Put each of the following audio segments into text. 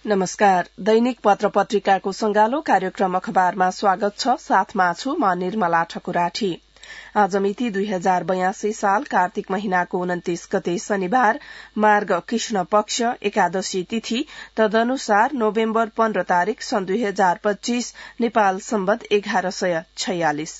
नमस्कार। दैनिक पत्र पत्रिकाको संगालो कार्यक्रम अखबारमा स्वागत छ। साथमा छु म निर्मला ठकुराठी। आज मिति 2082 साल कार्तिक महिनाको 29 गते शनिबार, मार्ग कृष्ण पक्ष एकादशी तिथि, तदनुसार नोभेम्बर 15 तारिक सन् 2025 नेपाल सम्वत 1146।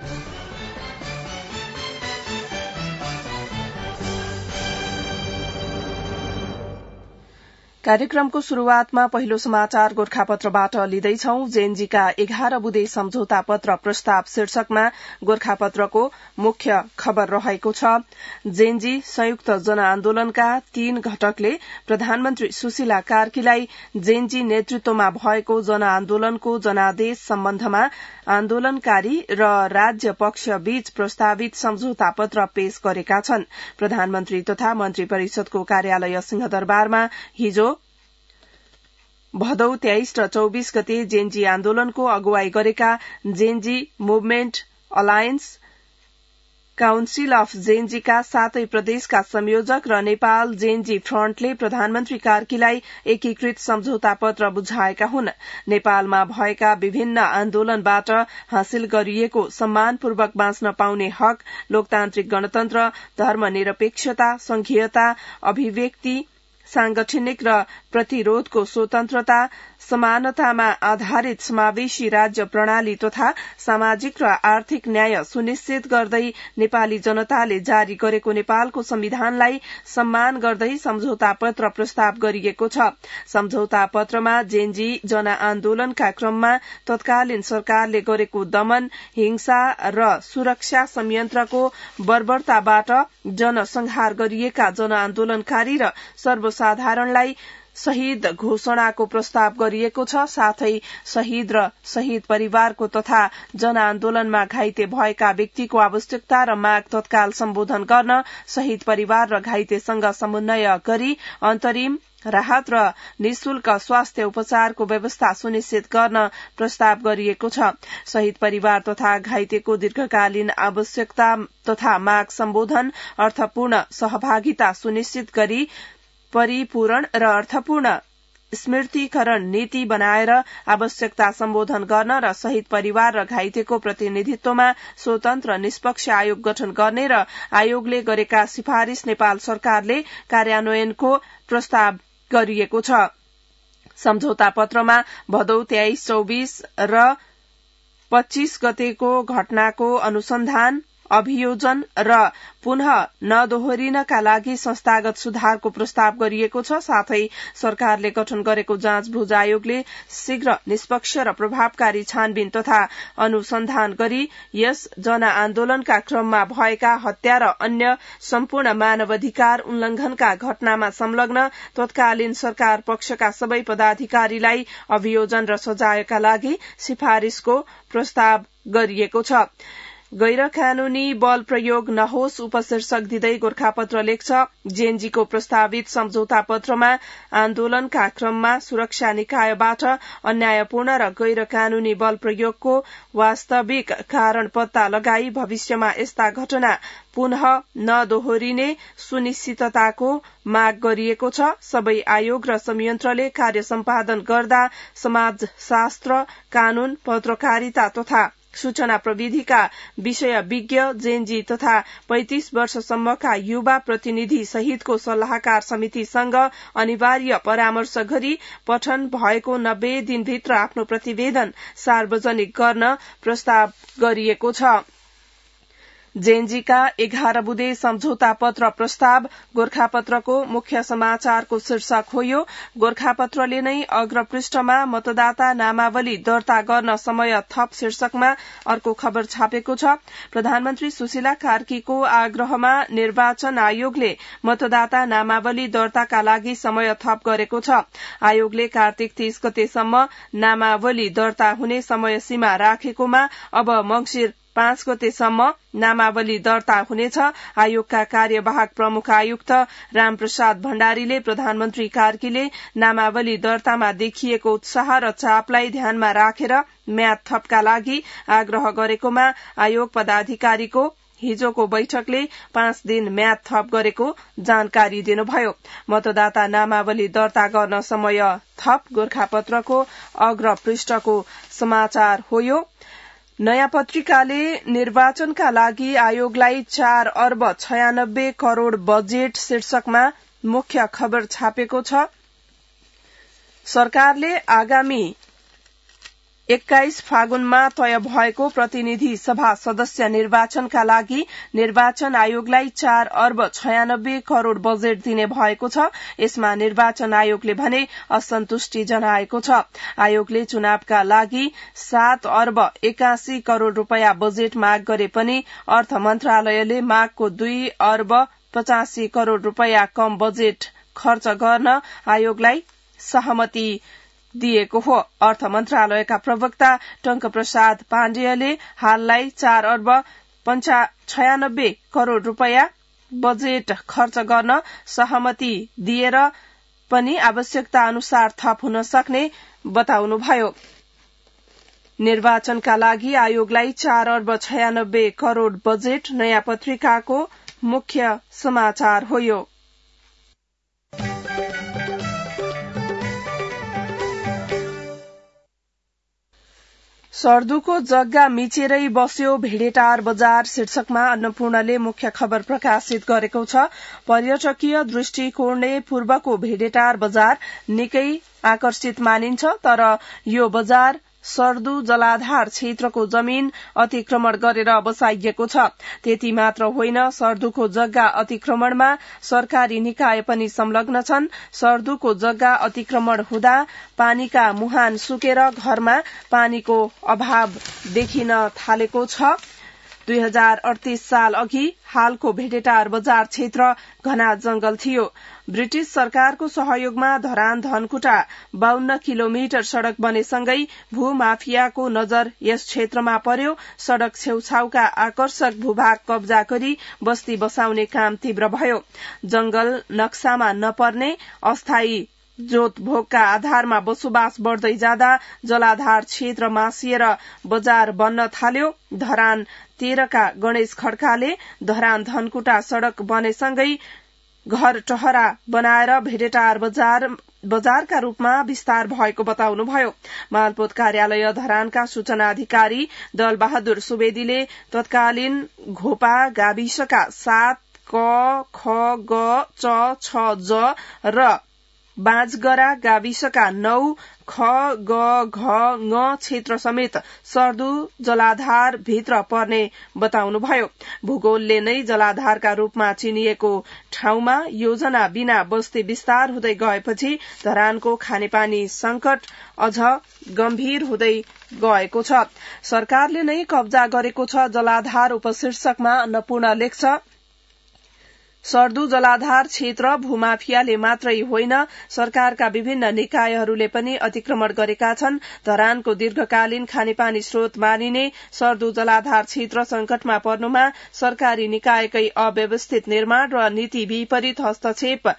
कार्यक्रमको शुरूआतमा पहिलो समाचार गोरखापत्रबाट लिँदैछौ। जेएनजीका 11 बुँदे सम्झौता पत्र प्रस्ताव शीर्षकमा गोरखापत्रको मुख्य खबर रहेको छ। जेएनजी संयुक्त जनआन्दोलनका 3 घटकले प्रधानमन्त्री सुशीला कार्कीलाई जेएनजी नेतृत्वमा भएको जनआन्दोलनको जनादेश सम्बन्धमा आन्दोलनकारी र राज्य पक्ष बीच प्रस्तावित सम्झौता पत्र पेश गरेका छन्। प्रधानमन्त्री तथा मन्त्री परिषदको कार्यालय सिंहदरबारमा हिजो भदौ 23 र 24 गते जेएनजी आन्दोलनको अगुवाई गरेका Gen Z movement alliance council of जेएनजीका 7 प्रदेशका संयोजक र नेपाल जेएनजी फ्रन्टले प्रधानमन्त्री कार्कीलाई एकीकृत सम्झौता पत्र बुझाएका हुन्। नेपालमा भएका विभिन्न आन्दोलनबाट हासिल गरिएको सम्मानपूर्वक बाँच्न पाउने हक, लोकतान्त्रिक गणतन्त्र, धर्मनिरपेक्षता, संघीयता, अभिव्यक्ति, सांगठनिक र प्रतिरोधको स्वतन्त्रता, समानतामा आधारित समावेशी राज्य प्रणाली तथा सामाजिक र आर्थिक न्याय सुनिश्चित गर्दै नेपाली जनताले जारी गरेको नेपालको संविधानलाई सम्मान गर्दै सम्झौता पत्र प्रस्ताव गरिएको छ। सम्झौता पत्रमा जेएनजी जनआन्दोलनका क्रममा तत्कालीन सरकारले गरेको दमन, हिंसा र सुरक्षा संयन्त्रको बर्बरताबाट जनसंहार गरिएका जनआन्दोलनकारी र सर्वसाधारणलाई शहीद घोषणाको प्रस्ताव गरिएको छ। साथै शहीद र शहीद परिवारको तथा जनआन्दोलनमा घाइते भएका व्यक्तिको आवश्यकता र माग तत्काल सम्बोधन गर्न, शहीद परिवार र घाइतेसँग समन्वय गरी अन्तरिम राहत र निशुल्क स्वास्थ्य उपचारको व्यवस्था सुनिश्चित गर्न प्रस्ताव गरिएको छ। शहीद परिवार तथा घाइतेको दीर्घकालीन आवश्यकता तथा माग सम्बोधन, अर्थपूर्ण सहभागिता सुनिश्चित गरी परिपूरण र अर्थपूर्ण स्मृतिकरण नीति बनाएर आवश्यकता सम्बोधन गर्न र शहीद परिवार र घाइतेको प्रतिनिधित्वमा स्वतन्त्र निष्पक्ष आयोग गठन गर्ने र आयोगले गरेका सिफारिश नेपाल सरकारले कार्यान्वयनको प्रस्ताव गरिएको छ। सम्झौता पत्रमा भदौ 23, 24 र 25 गतेको घटनाको अनुसन्धान, अभियोजन र पुनः नदोहोरिनका लागि संस्थागत सुधारको प्रस्ताव गरिएको छ। साथै सरकारले गठन गरेको जाँचबुझ आयोगले शीघ्र, निष्पक्ष र प्रभावकारी छानबिन तथा अनुसन्धान गरी यस जनआन्दोलनका क्रममा भएका हत्या र अन्य सम्पूर्ण मानवाधिकार उल्लंघनका घटनामा संलग्न तत्कालीन सरकार पक्षका सबै पदाधिकारीलाई अभियोजन र सजायका लागि सिफारिशको प्रस्ताव गरिएको छ। गैर कानूनी बल प्रयोग नहोस् उपशीर्षक दिँदै गोरखापत्र लेख्छ, जेएनजीको प्रस्तावित सम्झौता पत्रमा आन्दोलनका क्रममा सुरक्षा निकायबाट अन्यायपूर्ण र गैर कानूनी बल प्रयोगको वास्तविक कारण पत्ता लगाई भविष्यमा यस्ता घटना पुनः नदोहोरिने सुनिश्चितताको माग गरिएको छ। सबै आयोग र संयन्त्रले कार्य सम्पादन गर्दा समाजशास्त्र, कानून, पत्रकारिता तथा सूचना प्रविधिका विषय विज्ञ, जेएनजी तथा 35 वर्षसम्मका युवा प्रतिनिधि सहितको सल्लाहकार समितिसँग अनिवार्य परामर्श गरी पठन भएको 90 दिनभित्र आफ्नो प्रतिवेदन सार्वजनिक गर्न प्रस्ताव गरिएको छ। जेएनजीका 11 बुँदे सम्झौता पत्र प्रस्ताव गोरखापत्रको मुख्य समाचारको शीर्षक हो। यो गोरखापत्रले नै अग्रपृष्ठमा मतदाता नामावली दर्ता गर्न समय थप शीर्षकमा अर्को खबर छापेको छ। प्रधानमन्त्री सुशीला कार्कीको आग्रहमा निर्वाचन आयोगले मतदाता नामावली दर्ताका लागि समय थप गरेको छ। आयोगले कार्तिक 30 गतेसम्म नामावली दर्ता हुने समय सीमा राखेकोमा अब मंगिर 5 गतेसम्म नामावली दर्ता हुनेछ। आयोगका कार्यवाहक प्रमुख आयुक्त रामप्रसाद भण्डारीले प्रधानमन्त्री कार्कीले नामावली दर्तामा देखिएको उत्साह र चापलाई ध्यानमा राखेर म्याद थपका लागि आग्रह गरेकोमा आयोग पदाधिकारीको हिजोको बैठकले 5 दिन म्याद थप गरेको जानकारी दिनुभयो। मतदाता नामावली दर्ता गर्न समय थप गोरखापत्रको अग्र पृष्ठको समाचार हो यो। नयाँ पत्रिकाले निर्वाचनका लागि आयोगलाई 4 अर्ब 96 करोड़ बजेट शीर्षकमा मुख्य खबर छापेको छ। सरकारले आगामी 21 फागुनमा तय भएको प्रतिनिधि सभा सदस्य निर्वाचनका लागि निर्वाचन आयोगलाई 4 अर्ब 96 करोड़ बजेट दिने भएको छ। यसमा निर्वाचन आयोगले भने असन्तुष्टि जनाएको छ। आयोगले चुनावका लागि 7 अर्ब 81 करोड़ रूपैयाँ बजेट माग गरे पनि अर्थ मन्त्रालयले मागको 2 अर्ब 85 करोड़ रूपैयाँ कम बजेट खर्च गर्न आयोगलाई सहमति दिएको हो। अर्थ मन्त्रालयका प्रवक्ता टंक प्रसाद पाण्डेयले हाललाई 4 अर्ब 96 करोड़ रूपैयाँ बजेट खर्च गर्न सहमति दिएर पनि आवश्यकता अनुसार थप हुन सक्ने बताउनुभयो। निर्वाचनका लागि आयोगलाई 4 अर्ब 96 करोड़ बजेट नयाँ पत्रिकाको मुख्य समाचार हो यो। सर्दुको जग्गा मिचेरै बस्यो भेडेटार बजार शीर्षकमा अन्नपूर्णले मुख्य खबर प्रकाशित गरेको छ। पर्यटकीय दृष्टिकोणले पूर्वको भेडेटार बजार निकै आकर्षित मानिन्छ, तर यो बजार सर्दु जलाधार क्षेत्रको जमीन अतिक्रमण गरेर बसाइएको छ। त्यति मात्र होइन, सर्दुको जग्गा अतिक्रमणमा सरकारी निकाय पनि संलग्न छन्। सर्दुको जग्गा अतिक्रमण हुँदा पानीका मुहान सुकेर घरमा पानीको अभाव देखिन थालेको छ। 2038 साल अघि हालको भेडेटार बजार क्षेत्र घना जंगल थियो। ब्रिटिश सरकारको सहयोगमा धरान धनकुटा 52 किलोमिटर सड़क बनेसँगै भूमाफियाको नजर यस क्षेत्रमा पर्यो। सड़क छेउछाउका आकर्षक भूभाग कब्जा गरी बस्ती बसाउने काम तीव्र भयो। जंगल नक्सामा नपर्ने अस्थायी जोतभोगका आधारमा बसोबास बढ़दै जाँदा जलाधार क्षेत्र मासिएर बजार बन्न थाल्यो। धरान 13 का गणेश खड्काले धरान धनकुटा सड़क बनेसँगै घर टहरा बनाएर भेडेटार बजारका रूपमा विस्तार भएको बताउनुभयो। मालपोत कार्यालय धरानका सूचना अधिकारी दल बहादुर सुवेदीले तत्कालीन घोपा गाविसका 7 क ख ग च छ ज र बाँझगरा गाविसका 9 ख ग घ ङ क्षेत्र समेत सर्दु जलाधार भित्र पर्ने बताउनुभयो। भूगोलले नै जलाधारका रूपमा चिनिएको ठाउँमा योजना बिना बस्ती विस्तार हुँदै गएपछि धरानको खानेपानी संकट अझ गम्भीर हुँदै गएको छ। सरकारले नै कब्जा गरेको छ जलाधार उपशीर्षकमा अन्नपूर्ण लेख्छ। सर्दु जलाधार क्षेत्र भूमाफियाले मात्रै होइन, सरकारका विभिन्न निकायहरूले पनि अतिक्रमण गरेका छन्। धरानको दीर्घकालीन खानेपानी स्रोत मानिने सर्दु जलाधार क्षेत्र संकटमा पर्नुमा सरकारी निकायकै अव्यवस्थित निर्माण र नीति विपरीत हस्तक्षेप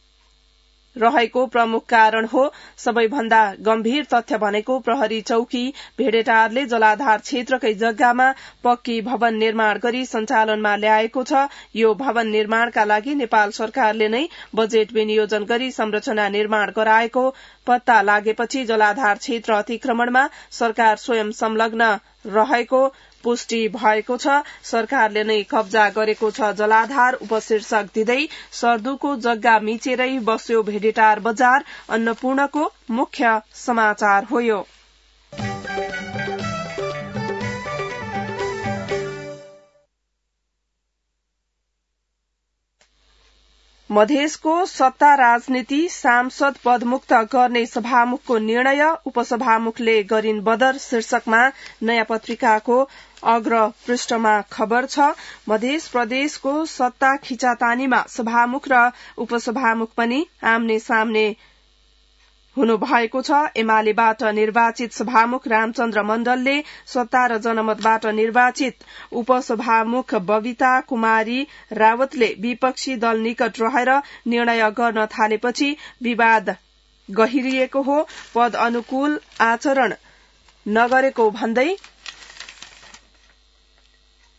रहेको प्रमुख कारण हो। सबैभन्दा गम्भीर तथ्य भनेको प्रहरी चौकी भेडेटारले जलाधार क्षेत्रकै जग्गामा पक्की भवन निर्माण गरी सञ्चालनमा ल्याएको छ। यो भवन निर्माणका लागि नेपाल सरकारले नै बजेट विनियोजन गरी संरचना निर्माण गराएको पत्ता लागेपछि जलाधार क्षेत्र अतिक्रमणमा सरकार स्वयं संलग्न रहेको पुष्टि भएको छ। सरकारले नै कब्जा गरेको छ जलाधार उपशीर्षक दिँदै सर्दुको जग्गा मिचेरै बस्यो भेडेटार बजार अन्नपूर्णको मुख्य समाचार हो यो। मधेसको सत्ता राजनीति सांसद पदमुक्त गर्ने सभामुखको निर्णय उपसभामुखले गरिन् बदर शीर्षकमा नयाँ पत्रिकाको अग्र पृष्ठमा खबर छ। मधेस प्रदेशको सत्ता खिचातानीमा सभामुख र उपसभामुख पनि आम्ने सामने हुनु भएको छ। एमालेबाट निर्वाचित सभामुख रामचन्द्र मण्डलले सत्ता र जनमतबाट निर्वाचित उपसभामुख बबिता कुमारी रावतले विपक्षी दल निकट रहेर निर्णय गर्न थालेपछि विवाद गहिरिएको हो। पद अनुकूल आचरण नगरेको भन्दै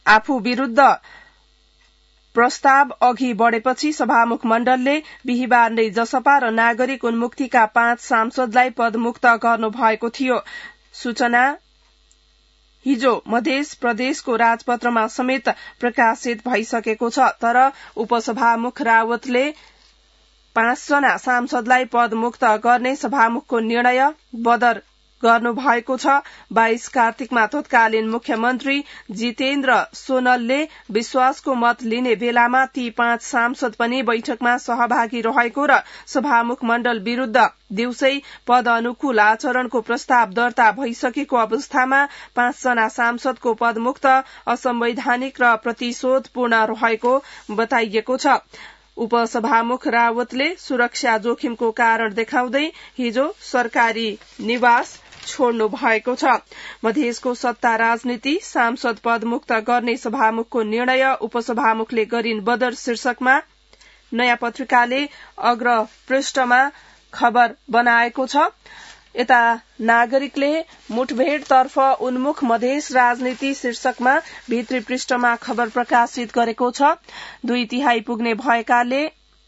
आफू विरूद्ध प्रस्ताव अघि बढ़ेपछि सभामुख मण्डलले बिहिबार नै जसपा र नागरिक उन्मुक्तिका 5 सांसदलाई पदमुक्त गर्नु भएको थियो। सूचना हिजो मध्य प्रदेशको राजपत्रमा समेत प्रकाशित भइसकेको छ। तर उपसभामुख रावतले 5 जना सांसदलाई पदमुक्त गर्ने सभामुखको निर्णय बदर गर्नु भएको छ। 22 कार्तिकमा तत्कालीन मुख्यमन्त्री जितेन्द्र सोनलले विश्वासको मत लिने बेलामा ती 5 सांसद पनि बैठकमा सहभागी रहेको र सभामुख मण्डल विरूद्ध दिउँसै पद अनुकूल आचरणको प्रस्ताव दर्ता भइसकेको अवस्थामा 5 जना सांसदको पदमुक्त असंवैधानिक र प्रतिशोधपूर्ण रहेको बताइएको छ। उपसभामुख रावतले सुरक्षा जोखिमको कारण देखाउँदै हिजो सरकारी निवास छोड्नु भएको छ। मधेसको सत्ता राजनीति सांसद पदमुक्त गर्ने सभामुखको निर्णय उपसभामुखले गरिन् बदर शीर्षकमा नयाँ पत्रिकाले अग्र पृष्ठमा खबर बनाएको छ। यता नागरिकले मुठभेडतर्फ उन्मुख मधेस राजनीति शीर्षकमा भित्री पृष्ठमा खबर प्रकाशित गरेको छ। 2/3 पुग्ने भएकाले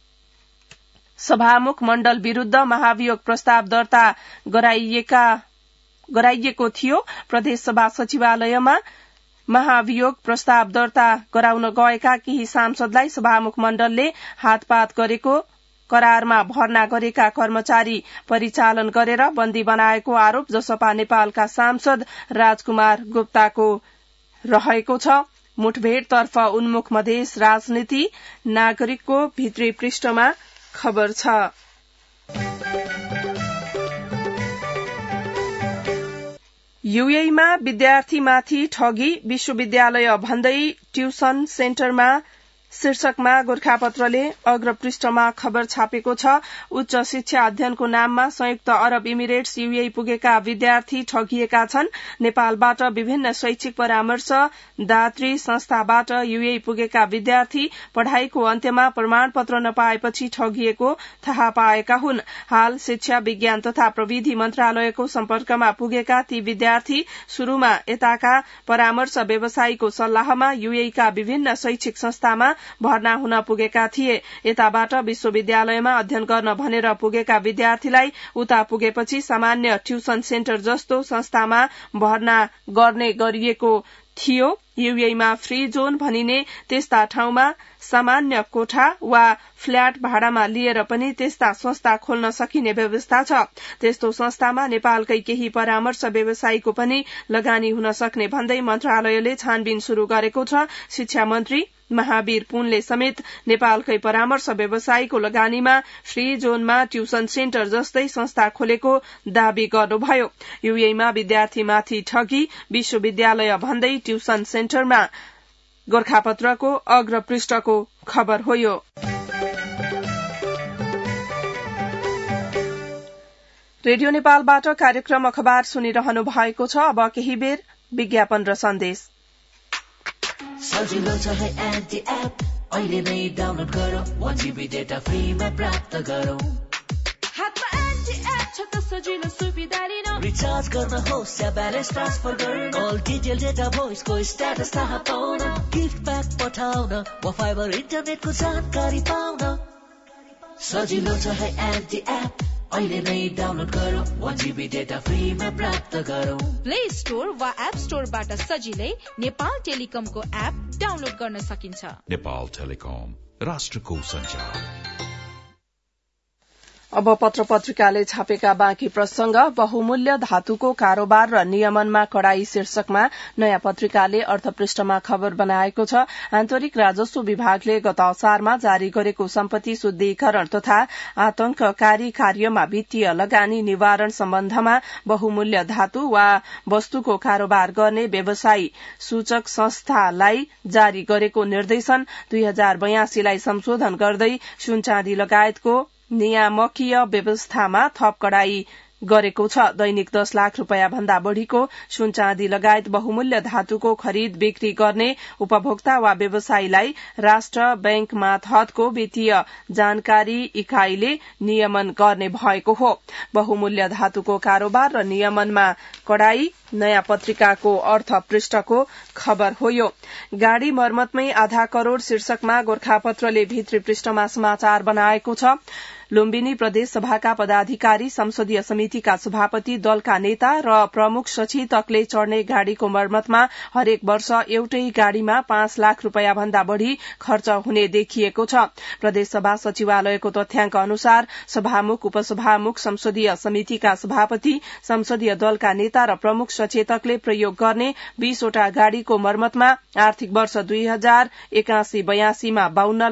सभामुख मण्डल विरूद्ध महाभियोग प्रस्ताव दर्ता गराइएको थियो। प्रदेशसभा सचिवालयमा महाभियोग प्रस्ताव दर्ता गराउन गएका केही सांसदलाई सभामुख मण्डलले हातपात गरेको, करारमा भर्ना गरेका कर्मचारी परिचालन गरेर बन्दी बनाएको आरोप जसपा नेपालका सांसद राजकुमार गुप्ताको रहेको छ। मुठभेडतर्फ उन्मुख मधेस राजनीति नागरिकको भित्री पृष्ठमा खबर छ। यूएईमा विद्यार्थीमाथि ठगी, विश्वविद्यालय भन्दै ट्युसन सेन्टरमा शीर्षकमा गोरखापत्रले अग्रपृष्ठमा खबर छापेको छ। उच्च शिक्षा अध्ययनको नाममा संयुक्त अरब इमिरेट्स यूएई पुगेका विद्यार्थी ठगिएका छन्। नेपालबाट विभिन्न शैक्षिक परामर्शदात्री संस्थाबाट यूएई पुगेका विद्यार्थी पढ़ाईको अन्त्यमा प्रमाणपत्र नपाएपछि ठगिएको थाहा पाएका हुन्। हाल शिक्षा विज्ञान तथा प्रविधि मन्त्रालयको सम्पर्कमा पुगेका ती विद्यार्थी शुरूमा यताका परामर्श व्यवसायीको सल्लाहमा यूएईका विभिन्न शैक्षिक संस्थामा भर्ना हुन पुगेका थिए। यताबाट विश्वविद्यालयमा अध्ययन गर्न भनेर पुगेका विद्यार्थीलाई उता पुगेपछि सामान्य ट्युसन सेन्टर जस्तो संस्थामा भर्ना गर्ने गरिएको थियो। यूएईमा फ्री जोन भनिने त्यस्ता ठाउँमा सामान्य कोठा वा फ्ल्याट भाडामा लिएर पनि त्यस्ता संस्था खोल्न सकिने व्यवस्था छ। त्यस्तो संस्थामा नेपालकै केही परामर्श व्यवसायीको पनि लगानी हुन सक्ने भन्दै मन्त्रालयले छानबिन शुरू गरेको छ। शिक्षा मन्त्री महावीर पुनले समेत नेपालकै परामर्श व्यवसायीको लगानीमा फ्री जोनमा ट्युसन सेन्टर जस्तै संस्था खोलेको दावी गर्नुभयो। यूएईमा विद्यार्थीमाथि ठगी, विश्वविद्यालय भन्दै ट्युसन सेन्टरमा गोरखापत्रको अग्रपृष्ठको खबर हो यो। रेडियो नेपालबाट कार्यक्रम अखबार सुनिरहनु भएको छ। अब केही बेर विज्ञापन र सन्देश। सजिलो छ है एन्टी एप, अहिले नै डाउनलोड गरौ, 1 GB डेटा फ्रीमा प्राप्त गरौ। हातमा एन्टी एप छ त सजिलो सुविधा लिन, रिचार्ज गर्न होस् या ब्यालेन्स ट्रान्सफर गर्न, कल डिटेल डेटा भोइसको स्ट्याटस थाहा पाउन, गिफ्ट प्याक पठाउन वा फाइबर इन्टरनेटको जानकारी पाउन। सजिलो छ है एन्टी एप, अहिले नै डाउनलोड गरौ, 1 GB डेटा फ्रीमा प्राप्त गरौ। प्ले स्टोर वा एप स्टोरबाट सजिलै नेपाल टेलिकमको एप डाउनलोड गर्न सकिन्छ। नेपाल टेलिकम, राष्ट्रको सञ्चार। अब पत्र पत्रिकाले छापेका बाँकी प्रसंग। बहुमूल्य धातुको कारोबार र नियमनमा कड़ाई शीर्षकमा नयाँ पत्रिकाले अर्थपृष्ठमा खबर बनाएको छ। आन्तरिक राजस्व विभागले गत असारमा जारी गरेको सम्पत्ति शुद्धिकरण तथा आतंककारी कार्यमा वित्तीय लगानी निवारण सम्बन्धमा बहुमूल्य धातु वा वस्तुको कारोबार गर्ने व्यवसायी सूचक संस्थालाई जारी गरेको निर्देशन 2082 लाई संशोधन गर्दै सुन चाँदी लगायतको नियामकीय व्यवस्थामा थप कड़ाई गरेको छ। दैनिक 10 लाख रूपैयाँ भन्दा बढ़ीको सुन चाँदी लगायत बहुमूल्य धातुको खरीद बिक्री गर्ने उपभोक्ता वा व्यवसायीलाई राष्ट्र बैंक मातहतको वित्तीय जानकारी इकाईले नियमन गर्ने भएको हो। बहुमूल्य धातुको कारोबार र नियमनमा कडाई नयाँ पत्रिकाको अर्थ पृष्ठको खबर हो यो। गाड़ी मर्मतमै आधा करोड़ शीर्षकमा गोरखापत्रले भित्री पृष्ठमा समाचार बनाएको छ। लुम्बिनी प्रदेश सभाका पदाधिकारी, संसदीय समितिका सभापति, दलका नेता र प्रमुख सचेतकले चढ़ने गाड़ीको मर्मतमा हरेक वर्ष एउटै गाड़ीमा 5 लाख रूपियाँ भन्दा बढ़ी खर्च हुने देखिएको छ। प्रदेशसभा सचिवालयको तथ्याङ्क अनुसार सभामुख, उपसभामुख, संसदीय समितिका सभापति, संसदीय दलका नेता र प्रमुख सचेतकले प्रयोग गर्ने 20 वटा गाड़ीको मर्मतमा आर्थिक वर्ष 2081-82 मा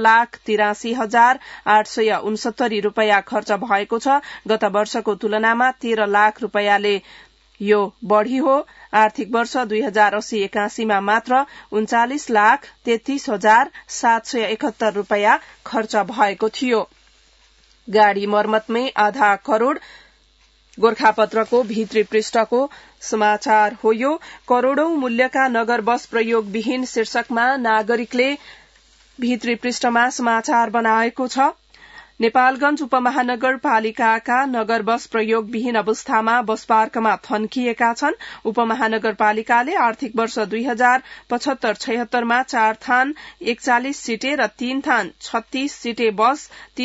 52,83,869 रूपियाँ खर्च भएको छ। गत वर्षको तुलनामा 13 लाख रूपियाँले यो बढ़ी हो। आर्थिक वर्ष 2080-81 मा मात्र 39,33,771 रूपियाँ खर्च भएको थियो। गाड़ी मर्मतमै आधा करोड़ गोरखापत्रको भित्री पृष्ठको समाचार हो यो। करोड़ौं मूल्यका नगर बस प्रयोगविहीन शीर्षकमा नागरिकले भित्री पृष्ठमा समाचार बनाएको छ। नेपालगंज उपमहानगरपालिकाका नगर बस प्रयोगविहीन अवस्थामा बस पार्कमा थन्किएका छन्। उपमहानगरपालिकाले आर्थिक वर्ष 2075-76 मा 4 थान 41 सिटे र 3 थान 36 सिटे बस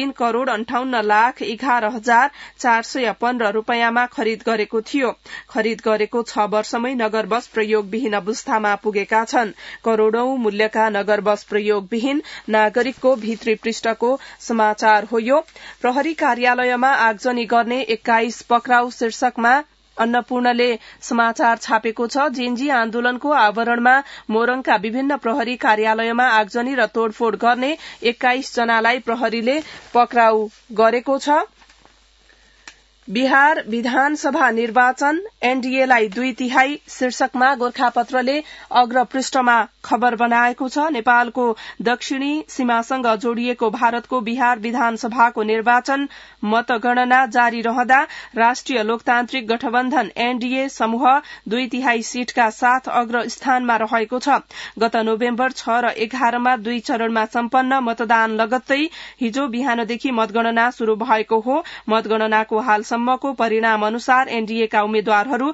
3,58,11,415 रूपियाँमा खरिद गरेको थियो। खरिद गरेको 6 वर्षमै नगर बस प्रयोगविहीन अवस्थामा पुगेका छन्। करोड़ौं मूल्यका नगर बस प्रयोगविहीन नागरिकको भित्री पृष्ठको समाचार हो यो। प्रहरी कार्यालयमा आगजनी गर्ने 21 पक्राउ शीर्षकमा अन्नपूर्णले समाचार छापेको छ। जेन्जी आन्दोलनको आवरणमा मोरङका विभिन्न प्रहरी कार्यालयमा आगजनी र तोड़फोड़ गर्ने 21 जनालाई प्रहरीले पक्राउ गरेको छ। बिहार विधानसभा निर्वाचन एनडीएलाई 2/3 शीर्षकमा गोरखापत्रले अग्रपृष्ठमा खबर बनाएको छ। नेपालको दक्षिणी सीमासँग जोडिएको भारतको बिहार विधानसभाको निर्वाचन मतगणना जारी रहँदा राष्ट्रिय लोकतान्त्रिक गठबन्धन एनडीए समूह 2/3 सीटका साथ अग्र स्थानमा रहेको छ। गत नोभेम्बर 6 र 11 मा 2 चरणमा सम्पन्न मतदान लगत्तै हिजो बिहानदेखि मतगणना शुरू भएको हो। मतगणनाको हालसम्मको परिणाम अनुसार एनडीएका उम्मेद्वारहरू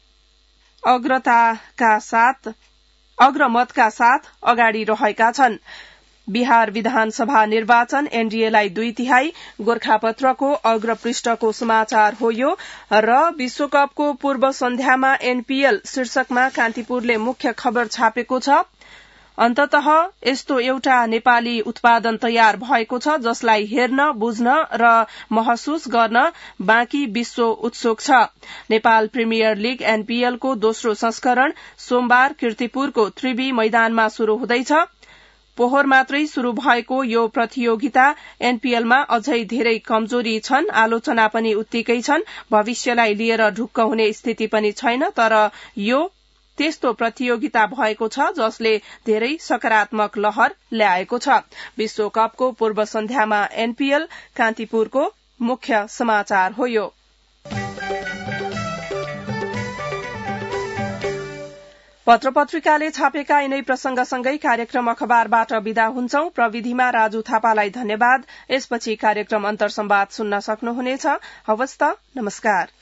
अग्रमतका साथ अगाडि रहेका छन्। बिहार विधानसभा निर्वाचन एनडीएलाई 2/3 गोरखापत्रको अग्रपृष्ठको समाचार हो यो। र विश्वकपको पूर्व सन्ध्यामा एनपीएल शीर्षकमा कान्तिपुरले मुख्य खबर छापेको छ। अन्ततः यस्तो एउटा नेपाली उत्पादन तयार भएको छ जसलाई हेर्न, बुझ्न र महसुस गर्न बाँकी विश्व उत्सुक छ। नेपाल प्रिमियर लीग एनपीएलको दोस्रो संस्करण सोमबार कीर्तिपुरको त्रिवी मैदानमा शुरू हुँदैछ। पोहोर मात्रै शुरू भएको यो प्रतियोगिता एनपीएलमा अझै धेरै कमजोरी छन्। आलोचना पनि उत्तिकै छन्। भविष्यलाई लिएर ढुक्क हुने स्थिति पनि छैन। तर यो त्यस्तो प्रतियोगिता भएको छ जसले धेरै सकारात्मक लहर ल्याएको छ। विश्वकपको पूर्व सन्ध्यामा एनपीएल कान्तिपुरको मुख्य समाचार हो यो। पत्र-पत्रिकाले छापेका यिनै प्रसंगसँगै कार्यक्रम अखबारबाट विदा हुन्छौं। प्रविधिमा राजु थापालाई धन्यवाद। यसपछि कार्यक्रम अन्तर्संवाद सुन्न सक्नुहुनेछ। हवस् त, नमस्कार।